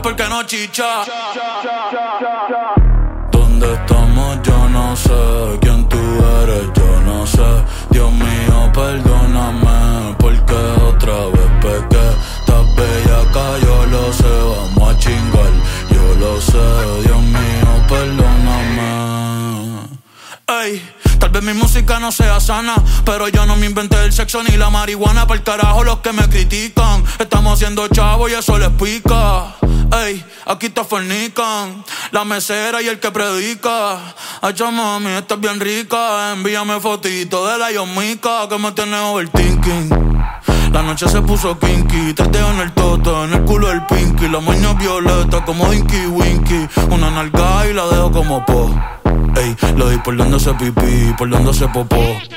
porque no chicha. ¿Dónde estamos? Yo no sé. ¿Quién tú eres? Yo no sé. Dios mío, perdóname, porque otra vez pequé. Estás bellaca, yo lo sé. Vamos a chingar, yo lo sé. Dios mío, perdóname. Ey, tal vez mi música no sea sana, pero yo no me inventé el sexo ni la marihuana. Pa'l carajo los que me critican. Estamos haciendo chavo y eso les pica. Ey, aquí te fornican la mesera y el que predica. Ay, mami, estás bien rica. Envíame fotito de la yomica que me tiene overthinking. La noche se puso kinky, te dejo en el toto, en el culo el pinky. La moña violeta como Dinky Winky. Una nalga y la dejo como po. Ey, lo di por donde se pipí, por donde se popó.